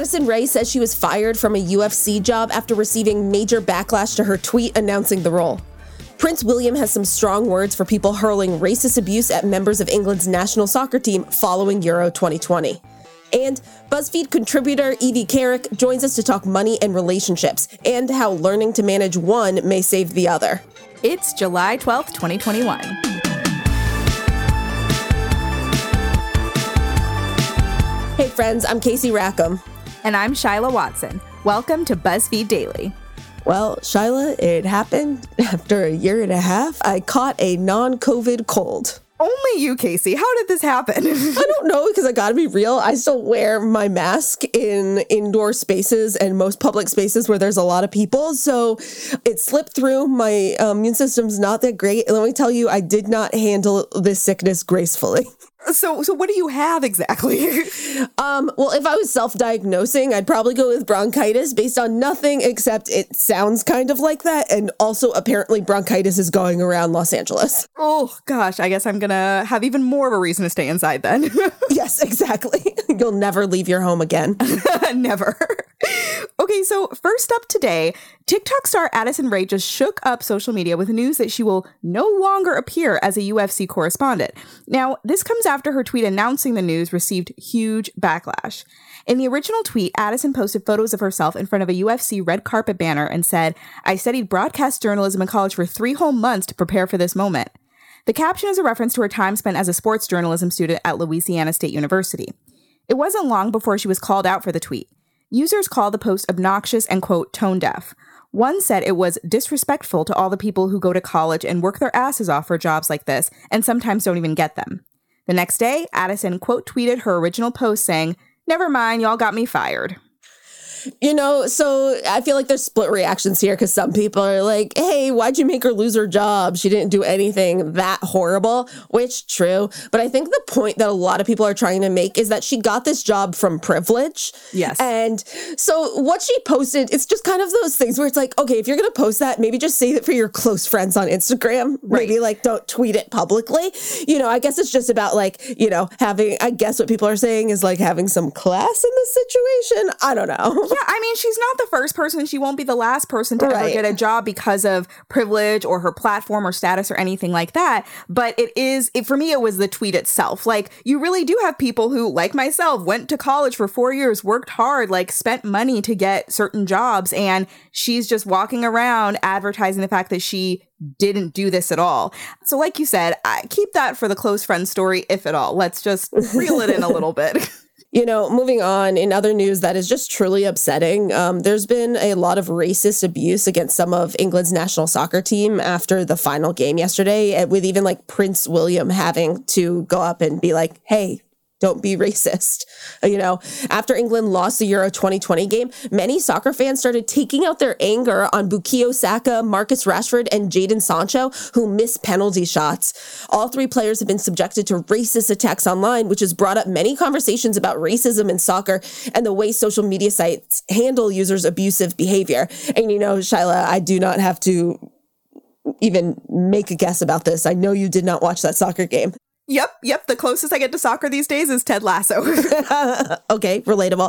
Addison Rae says she was fired from a UFC job after receiving major backlash to her tweet announcing the role. Prince William has some strong words for people hurling racist abuse at members of England's national soccer team following Euro 2020. And BuzzFeed contributor Evie Carrick joins us to talk money and relationships and how learning to manage one may save the other. It's July 12th, 2021. Hey friends, I'm Casey Rackham. And I'm Shyla Watson. Welcome to BuzzFeed Daily. Well, Shyla, it happened after a year and a half. I caught a non-COVID cold. Only you, Casey. How did this happen? I don't know, because I gotta be real. I still wear my mask in indoor spaces and most public spaces where there's a lot of people. So it slipped through. My immune system's not that great. And let me tell you, I did not handle this sickness gracefully. So what do you have exactly? Well, if I was self-diagnosing, I'd probably go with bronchitis based on nothing except it sounds kind of like that. And also, apparently, bronchitis is going around Los Angeles. Oh, gosh, I guess I'm going to have even more of a reason to stay inside then. Yes, exactly. You'll never leave your home again. Never. Okay, so first up today, TikTok star Addison Rae just shook up social media with news that she will no longer appear as a UFC correspondent. Now, this comes after her tweet announcing the news received huge backlash. In the original tweet, Addison posted photos of herself in front of a UFC red carpet banner and said, "I studied broadcast journalism in college for 3 whole months to prepare for this moment." The caption is a reference to her time spent as a sports journalism student at Louisiana State University. It wasn't long before she was called out for the tweet. Users called the post obnoxious and, quote, tone deaf. One said it was disrespectful to all the people who go to college and work their asses off for jobs like this and sometimes don't even get them. The next day, Addison, quote, tweeted her original post saying, "Never mind, y'all got me fired." You know, so I feel like there's split reactions here because some people are like, hey, why'd you make her lose her job? She didn't do anything that horrible, which true. But I think the point that a lot of people are trying to make is that she got this job from privilege. Yes. And so what she posted, it's just kind of those things where it's like, okay, if you're going to post that, maybe just save it for your close friends on Instagram. Right. Maybe like don't tweet it publicly. You know, I guess it's just about like, you know, having, I guess what people are saying is like having some class in this situation. I don't know. Yeah, I mean, she's not the first person. She won't be the last person to ever get a job because of privilege or her platform or status or anything like that. But for me, it was the tweet itself. Like, you really do have people who, like myself, went to college for 4 years, worked hard, like spent money to get certain jobs. And she's just walking around advertising the fact that she didn't do this at all. So like you said, I keep that for the close friend story, if at all. Let's just reel it in a little bit. You know, moving on, in other news that is just truly upsetting, there's been a lot of racist abuse against some of England's national soccer team after the final game yesterday, with even like Prince William having to go up and be like, hey, don't be racist. You know, after England lost the Euro 2020 game, many soccer fans started taking out their anger on Bukayo Saka, Marcus Rashford, and Jadon Sancho, who missed penalty shots. All 3 players have been subjected to racist attacks online, which has brought up many conversations about racism in soccer and the way social media sites handle users' abusive behavior. And, you know, Shyla, I do not have to even make a guess about this. I know you did not watch that soccer game. Yep. The closest I get to soccer these days is Ted Lasso. Okay, relatable.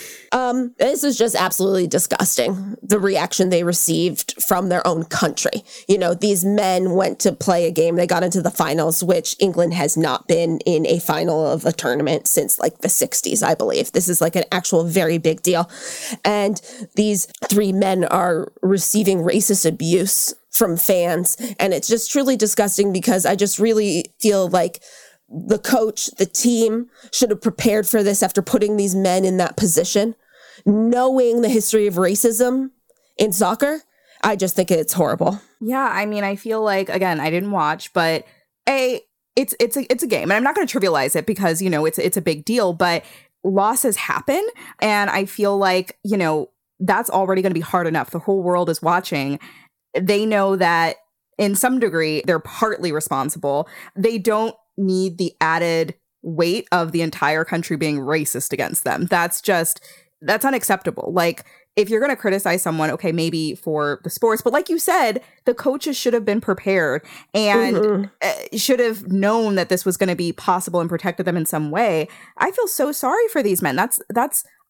This is just absolutely disgusting, the reaction they received from their own country. You know, these men went to play a game. They got into the finals, which England has not been in a final of a tournament since like the 60s, I believe. This is like an actual very big deal. And these 3 men are receiving racist abuse from fans. And it's just truly disgusting because I just really feel like the coach, the team should have prepared for this after putting these men in that position. Knowing the history of racism in soccer, I just think it's horrible. Yeah, I mean, I feel like, again, I didn't watch, but it's a game. And I'm not going to trivialize it because, you know, it's a big deal, but losses happen. And I feel like, you know, that's already going to be hard enough. The whole world is watching. They know that in some degree, they're partly responsible. They don't need the added weight of the entire country being racist against them. That's unacceptable. Like, if you're going to criticize someone, okay, maybe for the sports, but like you said, the coaches should have been prepared and should have known that this was going to be possible and protected them in some way. I feel so sorry for these men. That's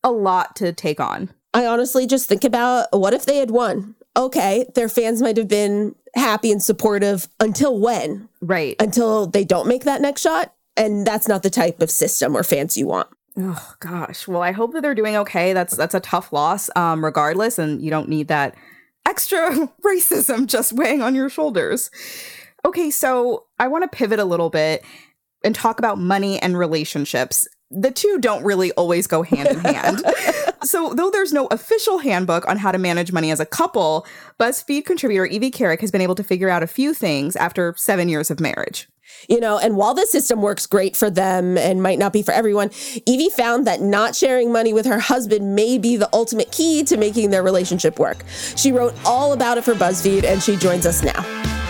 a lot to take on. I honestly just think about, what if they had won? Okay, their fans might have been happy and supportive until when? Right. Until they don't make that next shot. And that's not the type of system or fans you want. Oh, gosh. Well, I hope that they're doing okay. That's a tough loss, regardless. And you don't need that extra racism just weighing on your shoulders. Okay, so I want to pivot a little bit and talk about money and relationships. The two don't really always go hand in hand. So though there's no official handbook on how to manage money as a couple, BuzzFeed contributor Evie Carrick has been able to figure out a few things after 7 years of marriage. And while the system works great for them and might not be for everyone, Evie found that not sharing money with her husband may be the ultimate key to making their relationship work. She wrote all about it for BuzzFeed, and she joins us now.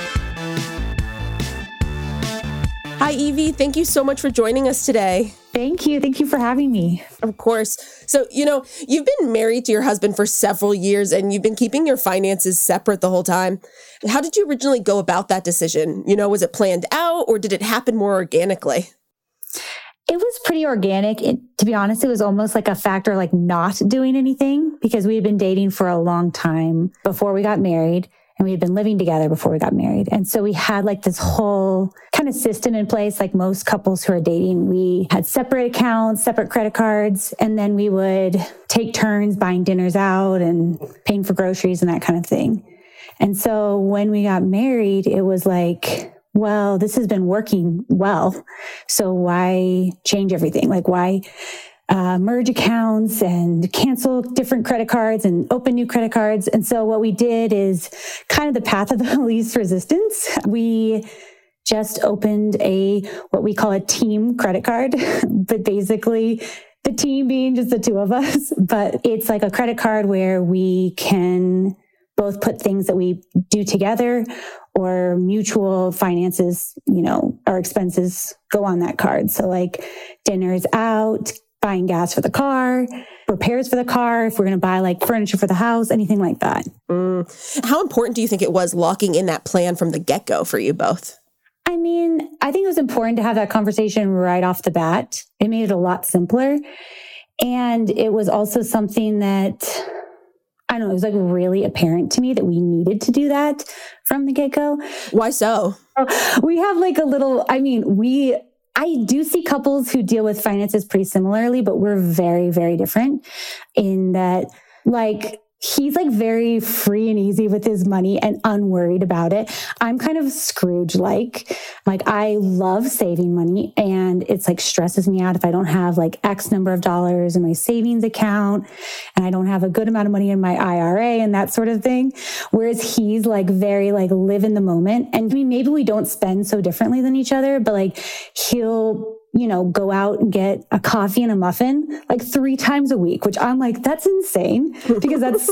Hi, Evie. Thank you so much for joining us today. Thank you. Thank you for having me. Of course. So, you've been married to your husband for several years and you've been keeping your finances separate the whole time. How did you originally go about that decision? Was it planned out or did it happen more organically? It was pretty organic. To be honest, it was almost like a factor like not doing anything because we had been dating for a long time before we got married. And we had been living together before we got married. And so we had like this whole kind of system in place. Like most couples who are dating, we had separate accounts, separate credit cards, and then we would take turns buying dinners out and paying for groceries and that kind of thing. And so when we got married, it was like, well, this has been working well. So why change everything? Like why merge accounts and cancel different credit cards and open new credit cards. And so what we did is kind of the path of the least resistance. We just opened what we call a team credit card, but basically the team being just the two of us. But it's like a credit card where we can both put things that we do together or mutual finances, our expenses go on that card. So like dinners out, buying gas for the car, repairs for the car, if we're going to buy like furniture for the house, anything like that. How important do you think it was locking in that plan from the get-go for you both? I mean, I think it was important to have that conversation right off the bat. It made it a lot simpler. And it was also something that, I don't know, it was like really apparent to me that we needed to do that from the get-go. Why so? We have like I do see couples who deal with finances pretty similarly, but we're very, very different in that, like, he's like very free and easy with his money and unworried about it. I'm kind of Scrooge-like. Like, I love saving money and it's like stresses me out if I don't have like X number of dollars in my savings account and I don't have a good amount of money in my IRA and that sort of thing. Whereas he's like very like live in the moment. And I mean, maybe we don't spend so differently than each other, but like he'll go out and get a coffee and a muffin like 3 times a week, which I'm like, that's insane because that's,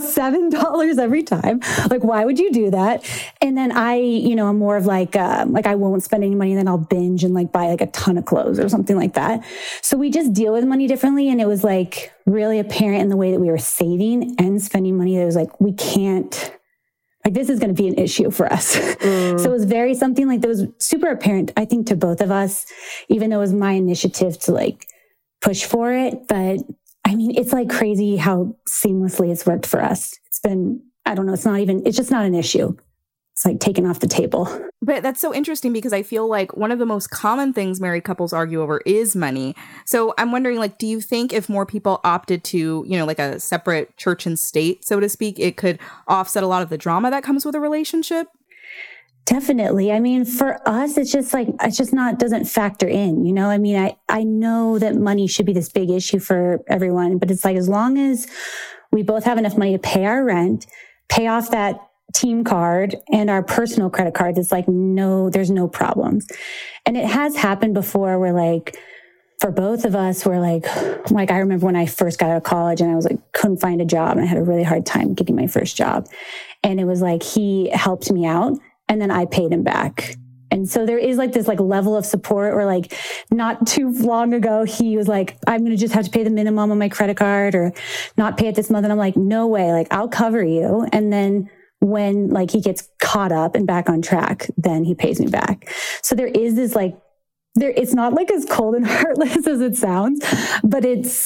$7 every time. Like, why would you do that? And then I'm more of like I won't spend any money and then I'll binge and like buy like a ton of clothes or something like that. So we just deal with money differently. And it was like really apparent in the way that we were saving and spending money that it was like, we can't, like, this is going to be an issue for us. So it was very something like that was super apparent, I think, to both of us, even though it was my initiative to like push for it. But I mean, it's like crazy how seamlessly it's worked for us. It's been, I don't know, it's just not an issue. It's like taken off the table. But that's so interesting because I feel like one of the most common things married couples argue over is money. So I'm wondering, like, do you think if more people opted to, like a separate church and state, so to speak, it could offset a lot of the drama that comes with a relationship? Definitely. I mean, for us, doesn't factor in, I mean, I know that money should be this big issue for everyone, but it's like, as long as we both have enough money to pay our rent, pay off that team card and our personal credit cards, it's like, no, there's no problems. And it has happened before where like, for both of us, we're like, I remember when I first got out of college and I was like, couldn't find a job and I had a really hard time getting my first job. And it was like, he helped me out and then I paid him back. And so there is like this like level of support, or like not too long ago, he was like, I'm going to just have to pay the minimum on my credit card or not pay it this month. And I'm like, no way, like I'll cover you. And then when like he gets caught up and back on track, then he pays me back. So there is this like, it's not like as cold and heartless as it sounds, but it's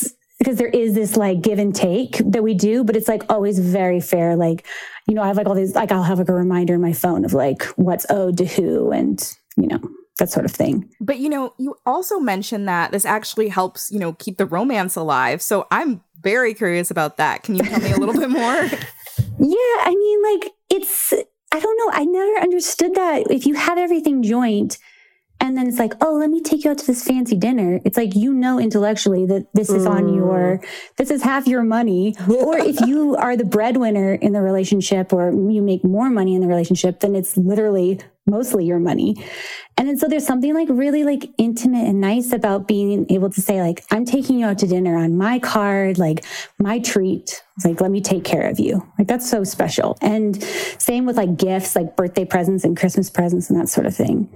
because there is this like give and take that we do, but it's like always very fair. Like, you know, I have like all these, like I'll have like a reminder in my phone of like what's owed to who and, you know, that sort of thing. But, you know, you also mentioned that this actually helps, you know, keep the romance alive. So I'm very curious about that. Can you tell me a little bit more? Yeah, I mean, like I don't know. I never understood that. If you have everything joint and then it's like, oh, let me take you out to this fancy dinner. It's like, you know, intellectually that this is this is half your money. Or if you are the breadwinner in the relationship or you make more money in the relationship, then it's literally mostly your money. And then so there's something like really like intimate and nice about being able to say like, I'm taking you out to dinner on my card, like my treat. It's like, let me take care of you. Like that's so special. And same with like gifts, like birthday presents and Christmas presents and that sort of thing.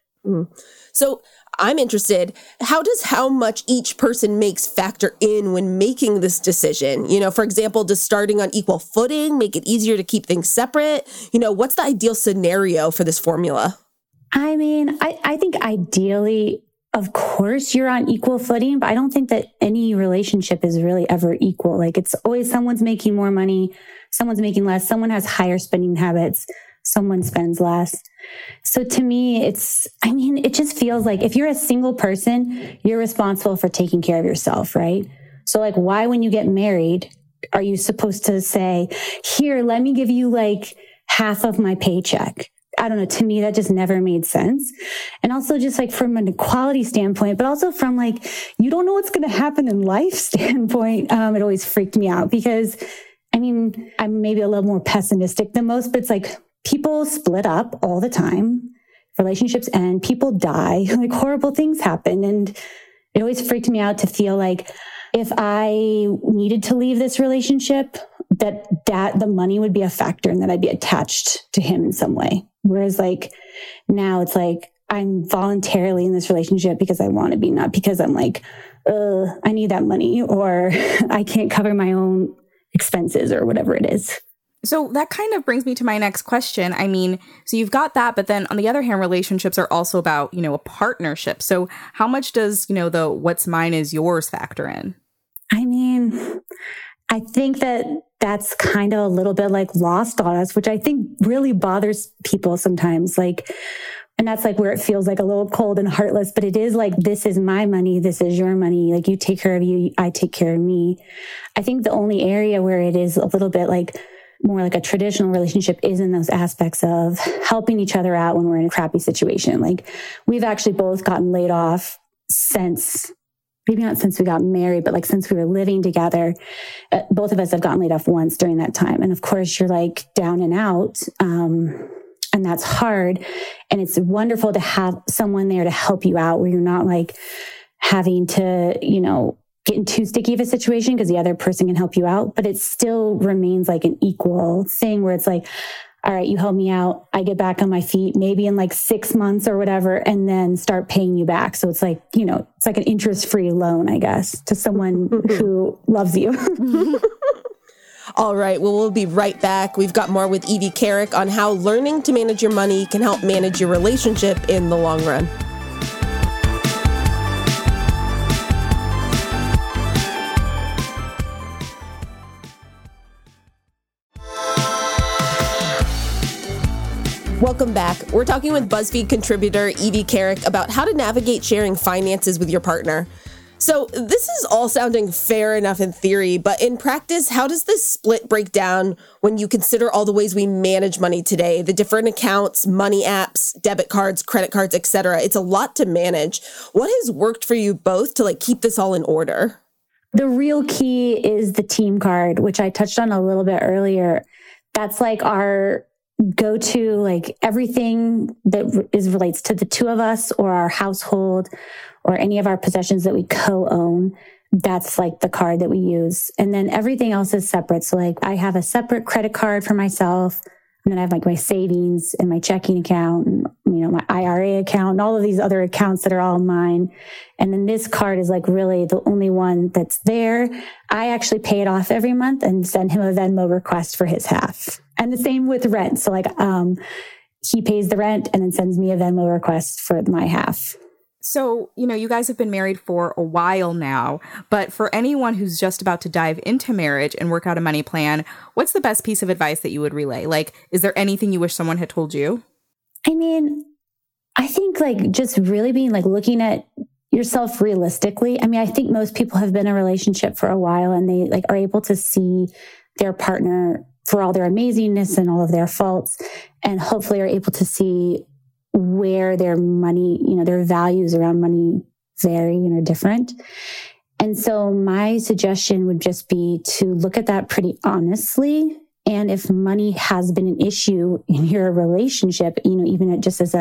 So I'm interested, how does how much each person makes factor in when making this decision? You know, for example, does starting on equal footing make it easier to keep things separate? You know, what's the ideal scenario for this formula? I mean, I think ideally, of course, you're on equal footing, but I don't think that any relationship is really ever equal. Like it's always someone's making more money, someone's making less, someone has higher spending habits, someone spends less. So to me, it just feels like if you're a single person, you're responsible for taking care of yourself, right? So like, why, when you get married, are you supposed to say, here, let me give you like half of my paycheck? I don't know. To me, that just never made sense. And also just like from an equality standpoint, but also from like, you don't know what's going to happen in life standpoint. It always freaked me out because I mean, I'm maybe a little more pessimistic than most, but it's like, people split up all the time, relationships end, people die, like horrible things happen. And it always freaked me out to feel like if I needed to leave this relationship, that the money would be a factor and that I'd be attached to him in some way. Whereas like now it's like I'm voluntarily in this relationship because I want to be, not because I'm like, I need that money or I can't cover my own expenses or whatever it is. So that kind of brings me to my next question. I mean, so you've got that, but then on the other hand, relationships are also about, you know, a partnership. So how much does, you know, the what's mine is yours factor in? I mean, I think that's kind of a little bit like lost on us, which I think really bothers people sometimes. Like, and that's like where it feels like a little cold and heartless, but it is like, this is my money. This is your money. Like you take care of you. I take care of me. I think the only area where it is a little bit like more like a traditional relationship is in those aspects of helping each other out when we're in a crappy situation. Like we've actually both gotten laid off since, maybe not since we got married, but like since we were living together, both of us have gotten laid off once during that time. And of course you're like down and out. And that's hard. And it's wonderful to have someone there to help you out where you're not like having to, you know, get in too sticky of a situation because the other person can help you out, but it still remains like an equal thing where it's like, all right, you help me out. I get back on my feet, maybe in like 6 months or whatever, and then start paying you back. So it's like, you know, it's like an interest-free loan, I guess, to someone who loves you. All right. Well, we'll be right back. We've got more with Evie Carrick on how learning to manage your money can help manage your relationship in the long run. Welcome back. We're talking with BuzzFeed contributor Evie Carrick about how to navigate sharing finances with your partner. So this is all sounding fair enough in theory, but in practice, how does this split break down when you consider all the ways we manage money today, the different accounts, money apps, debit cards, credit cards, etc.? It's a lot to manage. What has worked for you both to like keep this all in order? The real key is the team card, which I touched on a little bit earlier. That's like our go-to, like everything that relates to the two of us or our household or any of our possessions that we co-own. That's like the card that we use. And then everything else is separate. So like I have a separate credit card for myself. And then I have like my savings and my checking account and, you know, my IRA account and all of these other accounts that are all mine. And then this card is like really the only one that's there. I actually pay it off every month and send him a Venmo request for his half. And the same with rent. So like, he pays the rent and then sends me a Venmo request for my half. So, you guys have been married for a while now, but for anyone who's just about to dive into marriage and work out a money plan, what's the best piece of advice that you would relay? Like, is there anything you wish someone had told you? I mean, I think like just really being like looking at yourself realistically. I mean, I think most people have been in a relationship for a while and they like are able to see their partner for all their amazingness and all of their faults, and hopefully are able to see where their money, their values around money vary and are different. And so my suggestion would just be to look at that pretty honestly. And if money has been an issue in your relationship, even just as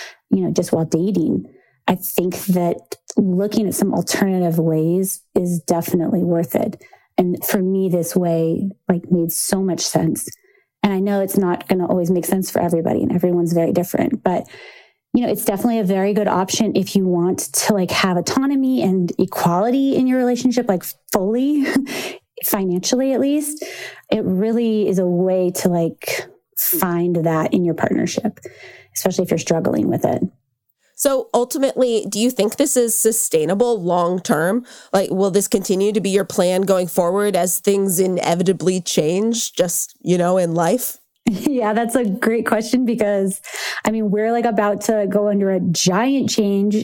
just while dating, I think that looking at some alternative ways is definitely worth it. And for me, this way made so much sense. And I know it's not going to always make sense for everybody and everyone's very different, but it's definitely a very good option if you want to have autonomy and equality in your relationship, fully, financially at least. It really is a way to find that in your partnership, especially if you're struggling with it. So ultimately, do you think this is sustainable long term? Will this continue to be your plan going forward as things inevitably change just, in life? Yeah, that's a great question because, we're about to go under a giant change.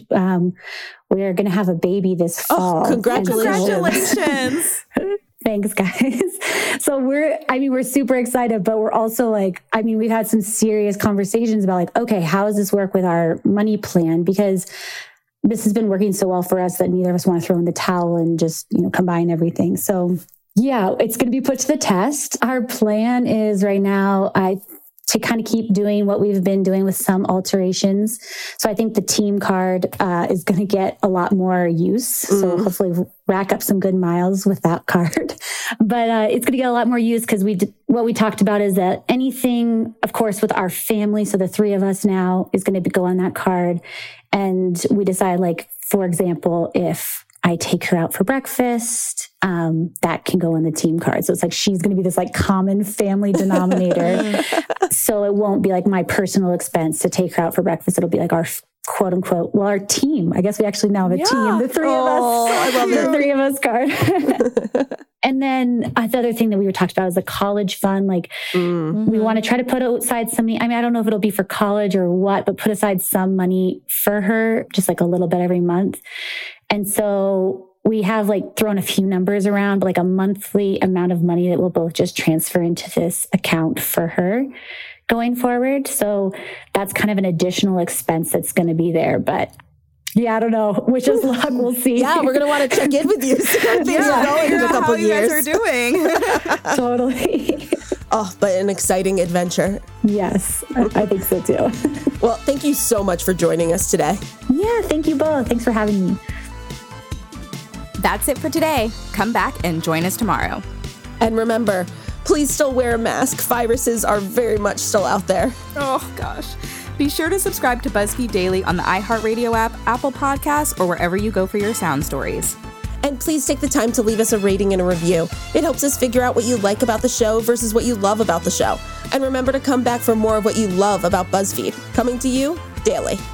We're going to have a baby this fall. Oh, congratulations. Thanks, guys. So we're super excited, but we're also we've had some serious conversations about okay, how does this work with our money plan? Because this has been working so well for us that neither of us want to throw in the towel and just, combine everything. So yeah, it's going to be put to the test. Our plan is right now, to kind of keep doing what we've been doing with some alterations. So I think the team card is going to get a lot more use. So hopefully rack up some good miles with that card. But it's going to get a lot more use because what we talked about is that anything, of course, with our family, so the three of us now, is going to go on that card. And we decide, for example, if I take her out for breakfast, that can go on the team card. So it's she's going to be this common family denominator. So it won't be my personal expense to take her out for breakfast. It'll be our quote unquote, our team. I guess we actually now have a team, the three of us. I love the three of us card. And then the other thing that we were talking about is the college fund. We want to try to put aside some money. I don't know if it'll be for college or what, but put aside some money for her, just a little bit every month. And so we have thrown a few numbers around, but a monthly amount of money that we'll both just transfer into this account for her going forward. So that's kind of an additional expense that's going to be there. But yeah, I don't know. Wish us luck. We'll see. Yeah, we're going to want to check in with you. See how things are going in a couple years. How you guys are doing. Totally. Oh, but an exciting adventure. Yes, I think so too. Well, thank you so much for joining us today. Yeah, thank you both. Thanks for having me. That's it for today. Come back and join us tomorrow. And remember, please still wear a mask. Viruses are very much still out there. Oh, gosh. Be sure to subscribe to BuzzFeed Daily on the iHeartRadio app, Apple Podcasts, or wherever you go for your sound stories. And please take the time to leave us a rating and a review. It helps us figure out what you like about the show versus what you love about the show. And remember to come back for more of what you love about BuzzFeed. Coming to you daily.